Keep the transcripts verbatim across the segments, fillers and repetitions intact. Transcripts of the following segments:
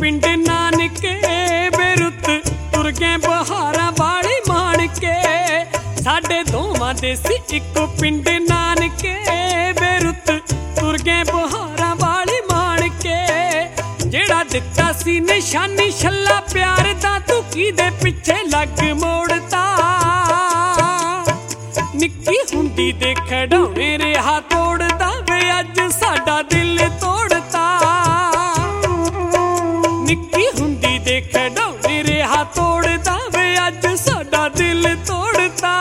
पिंड नानके बेरुत तुर गए बहारा वाली मान के साडे दोवां दे सी इको पिंड नानके बेरुत तुर गए बहारा वाली मान के जेड़ा दिता सी निशानी छल्ला प्यार दा तू किदे पिछे लग मोड़ता निक्की हुंदी दे खड़ौने रेहा तोड़दा वे अज साडा दिल तोड़ता निक्की हुंदी दे खड़ौने रेहा तोड़दा वे अज साडा दिल तोड़ता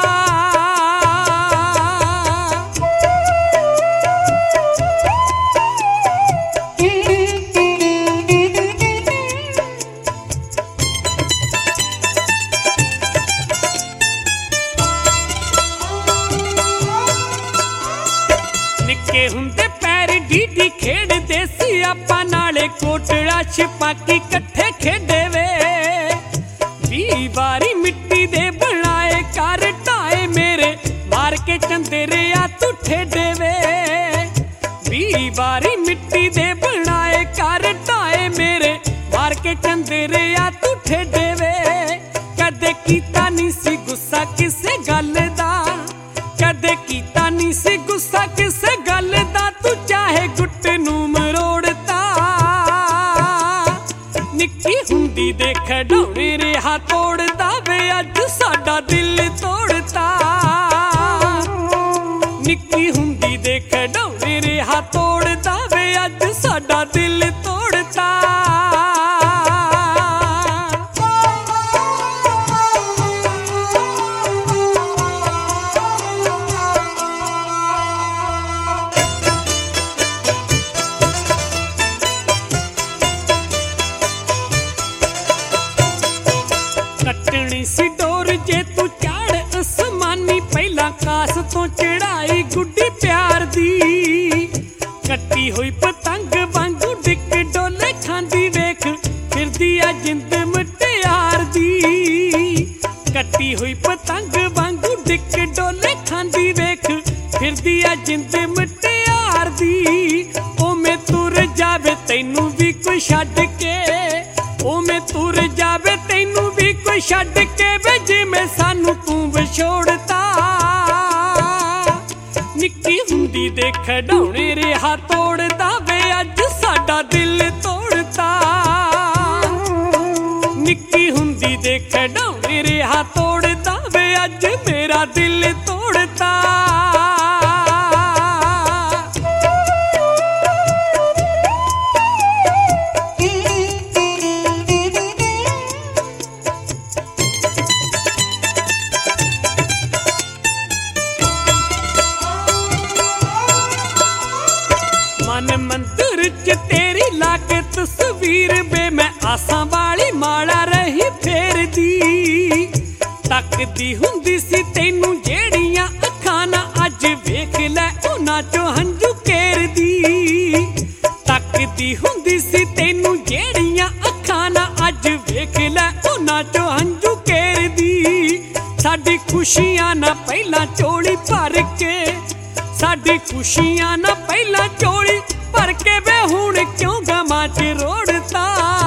निक्के हुंदे पैर डीडी खेड़दे सी आपां नाले कोटड़ा छिपाकी कट्ठे खेडे वे वी वारी मिट्टी दे बनाए कर ढाए मेरे मार के चंदेरे आ तू ठेडे वे वी वारी मिट्टी दे बनाए कर ढाए मेरे मार के चंदेरे आ तू ठेडे वे कदे कीता नहीं सी गुस्सा किसे गल दा कदे कीता नहीं सी गुस्सा किसे गल दा तू चाहे गुट नू मरोड़ता निक्की हुंदी दे खड़ौने रेहा तोड़दा वे अज साडा दिल तोड़ता निक्की हुंदी दे खड़ौने रेहा तोड़दा वे अज साडा दिल तोड़ता कटनी सी डोर जे तू चाड़ आसमानी पहला कास तो चढ़ाई गुड्डी प्यार दी कट्टी हुई पतंग वांगू डिक डोले खांदी वेख फिरदी आ जिंद मुटियार दी कट्टी हुई पतंग वांगू डिक डोले खांदी वेख फिरदी आ जिंद मुटियार दी ओ मैं तुर जावे तैनू भी कोई छड्ड के ओ मैं तुर जावे तैनू भी कोई छड्ड के वे जिवें सानू तू विछोड़ता निक्की हुंदी दे खड़ौने रेहा तोड़दा वे अज साडा दिल तोड़ता निक्की हुंदी दे खड़ौने रेहा तोड़दा वे अज मेरा दिल तोड़ता मन मंदिर च तेरी लाके तस्वीर बे मैं आसां वाली माला रही फेरदी तकदी हुंदी सी तैनू जेड़ियां अखां ना अज वेख लै उन्हां चों हंझू केरदी तकदी हुंदी सी तैनू जेड़ियां अखां ना अज वेख लै उन्हां चों हंझू केरदी साडी खुशियां ना पहला चोली भर के साडी खुशियां ना पहला चोली भर के वे हुण क्यों गमां च रोड़ता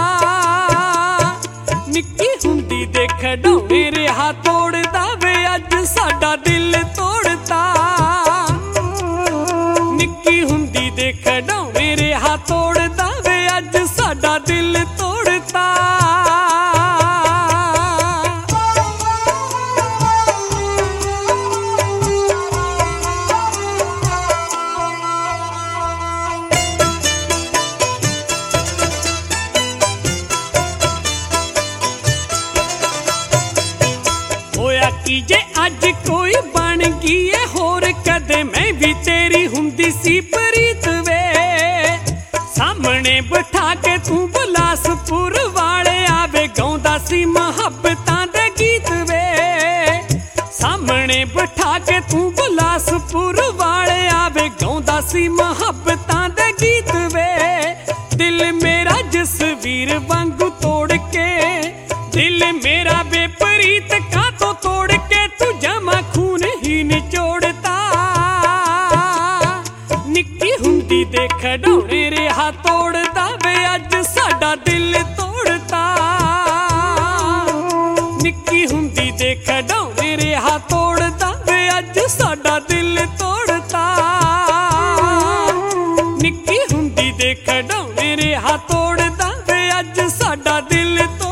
निक्की हुंदी दे खड़ौने रेहा तोड़दा वे अज साडा दिल तोड़ता निक्की हुंदी दे खड़ौने रेहा तोड़दा वे अज साडा दिल तोड़ता की जे अज कोई बन गई है होर कदे मैं भी तेरी हुंदी सी प्रीत वे सामने बिठा के तू बिलासपुर वाले आवे गाउंदा सी मुहब्बतां दे गीत वे सामने बिठा के तू बिलासपुर वाले आवे गाउंदा सी मुहब्बतां दे गीत वे दिल मेरा जसवीर वांगू तोड़ के दिल मेरा बेपरीत का तो तोड़ के तू जमा खून ही निचोड़ता निक्की हुंदी दे खड़ौने रेहा तोड़दा वे अज साडा दिल तोड़ ਦੇ ਖਡਾਉਣੇ ਰਿਹਾ ਤੋੜਦਾ ਵੇ ਅੱਜ ਸਾਡਾ ਦਿਲ